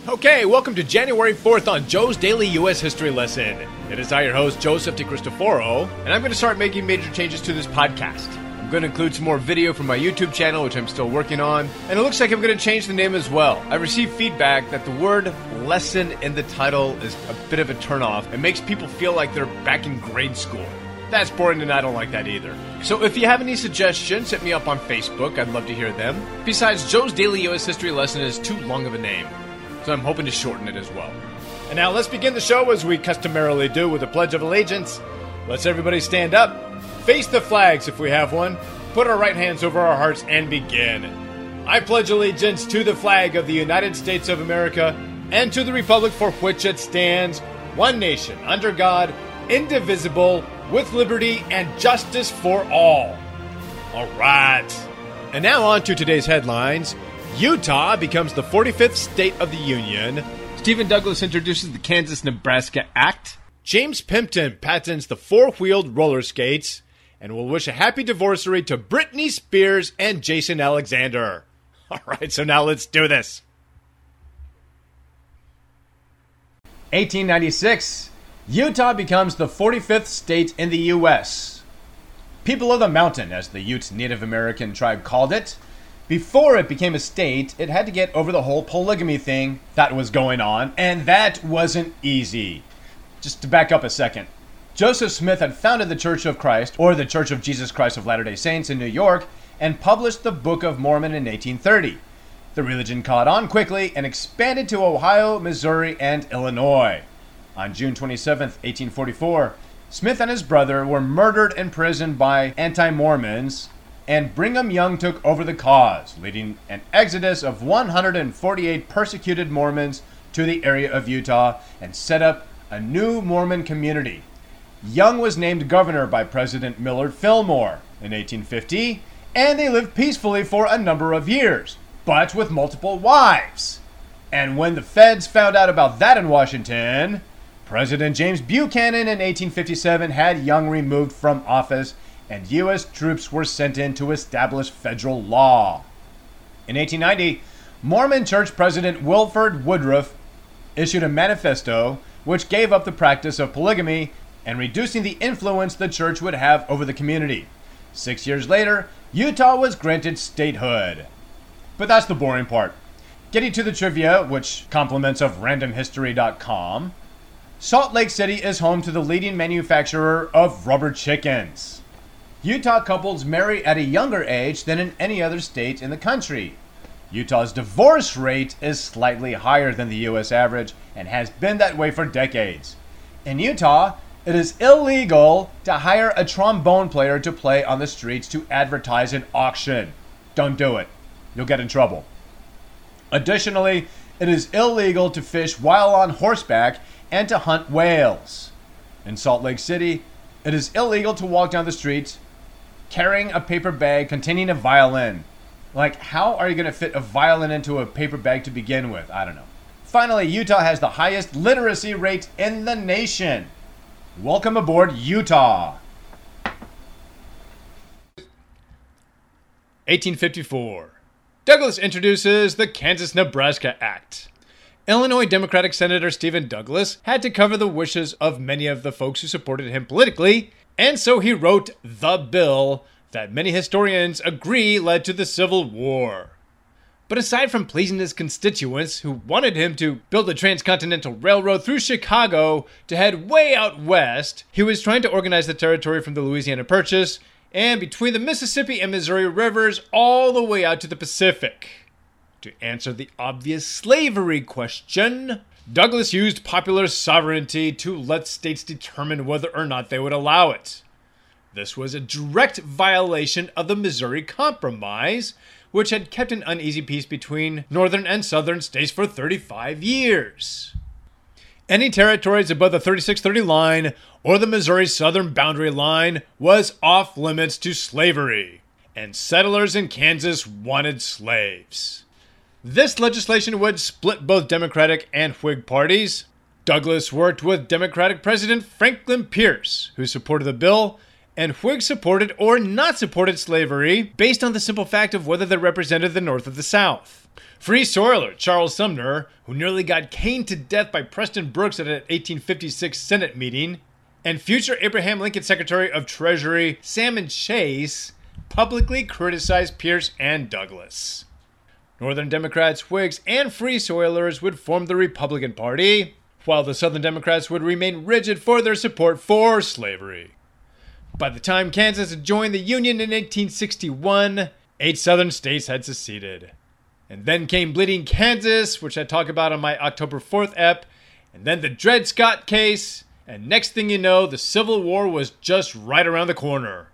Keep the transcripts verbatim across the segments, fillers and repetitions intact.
Okay, welcome to January fourth on Joe's Daily U S History Lesson. It is I, your host, Joseph DeCristoforo, and I'm going to start making major changes to this podcast. I'm going to include some more video from my YouTube channel, which I'm still working on, and it looks like I'm going to change the name as well. I received feedback that the word lesson in the title is a bit of a turnoff. It makes people feel like they're back in grade school. That's boring, and I don't like that either. So if you have any suggestions, hit me up on Facebook. I'd love to hear them. Besides, Joe's Daily U S History Lesson is too long of a name, so I'm hoping to shorten it as well. And now let's begin the show as we customarily do with a Pledge of Allegiance. Let's everybody stand up, face the flags if we have one, put our right hands over our hearts, and begin. I pledge allegiance to the flag of the United States of America and to the republic for which it stands, one nation, under God, indivisible, with liberty and justice for all. All right. And now on to today's headlines. Utah becomes the forty-fifth state of the union. Stephen Douglas introduces the Kansas-Nebraska Act. James Pimpton patents the four-wheeled roller skates. And we'll wish a happy divorcery to Britney Spears and Jason Alexander. All right, so now let's do this. eighteen ninety-six. Utah becomes the forty-fifth state in the U S. People of the Mountain, as the Ute Native American tribe called it. Before it became a state, it had to get over the whole polygamy thing that was going on, and that wasn't easy. Just to back up a second. Joseph Smith had founded the Church of Christ, or the Church of Jesus Christ of Latter-day Saints in New York, and published the Book of Mormon in eighteen thirty. The religion caught on quickly and expanded to Ohio, Missouri, and Illinois. On June twenty-seventh, eighteen forty-four, Smith and his brother were murdered in prison by anti-Mormons, and Brigham Young took over the cause, leading an exodus of one hundred forty-eight persecuted Mormons to the area of Utah and set up a new Mormon community. Young was named governor by President Millard Fillmore in eighteen fifty, and they lived peacefully for a number of years, but with multiple wives. And when the feds found out about that in Washington, President James Buchanan in eighteen fifty-seven had Young removed from office, and U S troops were sent in to establish federal law. In eighteen ninety, Mormon Church President Wilford Woodruff issued a manifesto which gave up the practice of polygamy and reducing the influence the church would have over the community. Six years later, Utah was granted statehood. But that's the boring part. Getting to the trivia, which compliments of random history dot com, Salt Lake City is home to the leading manufacturer of rubber chickens. Utah couples marry at a younger age than in any other state in the country. Utah's divorce rate is slightly higher than the U S average and has been that way for decades. In Utah, it is illegal to hire a trombone player to play on the streets to advertise an auction. Don't do it. You'll get in trouble. Additionally, it is illegal to fish while on horseback and to hunt whales. In Salt Lake City, it is illegal to walk down the streets carrying a paper bag containing a violin. Like, how are you going to fit a violin into a paper bag to begin with? I don't know. Finally, Utah has the highest literacy rate in the nation. Welcome aboard, Utah. eighteen fifty-four. Douglas introduces the Kansas-Nebraska Act. Illinois Democratic Senator Stephen Douglas had to cover the wishes of many of the folks who supported him politically, and so he wrote the bill that many historians agree led to the Civil War. But aside from pleasing his constituents who wanted him to build a transcontinental railroad through Chicago to head way out west, he was trying to organize the territory from the Louisiana Purchase and between the Mississippi and Missouri rivers all the way out to the Pacific. To answer the obvious slavery question, Douglas used popular sovereignty to let states determine whether or not they would allow it. This was a direct violation of the Missouri Compromise, which had kept an uneasy peace between northern and southern states for thirty-five years. Any territories above the thirty-six thirty line or the Missouri southern boundary line was off limits to slavery, and settlers in Kansas wanted slaves. This legislation would split both Democratic and Whig parties. Douglas worked with Democratic President Franklin Pierce, who supported the bill, and Whigs supported or not supported slavery based on the simple fact of whether they represented the North or the South. Free Soiler Charles Sumner, who nearly got caned to death by Preston Brooks at an eighteen fifty-six Senate meeting, and future Abraham Lincoln Secretary of Treasury Salmon Chase publicly criticized Pierce and Douglas. Northern Democrats, Whigs, and Free Soilers would form the Republican Party, while the Southern Democrats would remain rigid for their support for slavery. By the time Kansas had joined the Union in eighteen sixty-one, eight Southern states had seceded. And then came Bleeding Kansas, which I talk about on my October fourth ep, and then the Dred Scott case, and next thing you know, the Civil War was just right around the corner.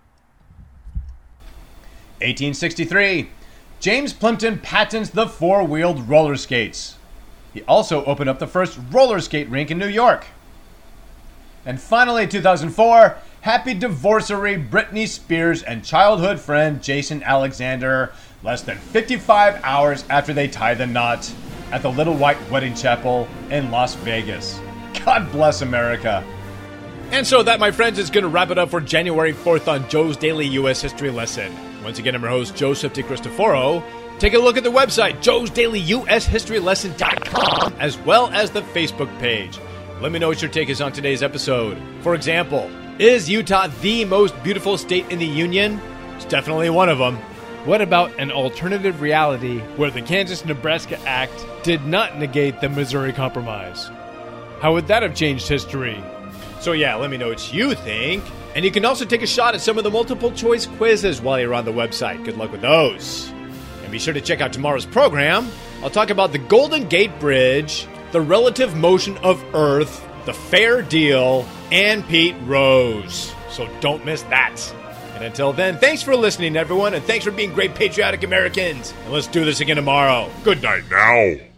eighteen sixty-three, James Plimpton patents the four-wheeled roller skates. He also opened up the first roller skate rink in New York. And finally, two thousand four, happy divorcery Britney Spears and childhood friend Jason Alexander, less than fifty-five hours after they tie the knot at the Little White Wedding Chapel in Las Vegas. God bless America. And so that, my friends, is going to wrap it up for January fourth on Joe's Daily U S History Lesson. Once again, I'm your host, Joseph DeCristoforo. Take a look at the website, joes daily u s history lesson dot com, as well as the Facebook page. Let me know what your take is on today's episode. For example, is Utah the most beautiful state in the Union? It's definitely one of them. What about an alternative reality where the Kansas-Nebraska Act did not negate the Missouri Compromise? How would that have changed history? So yeah, let me know what you think. And you can also take a shot at some of the multiple choice quizzes while you're on the website. Good luck with those. And be sure to check out tomorrow's program. I'll talk about the Golden Gate Bridge, the relative motion of Earth, the Fair Deal, and Pete Rose. So don't miss that. And until then, thanks for listening, everyone, and thanks for being great patriotic Americans. And let's do this again tomorrow. Good night now.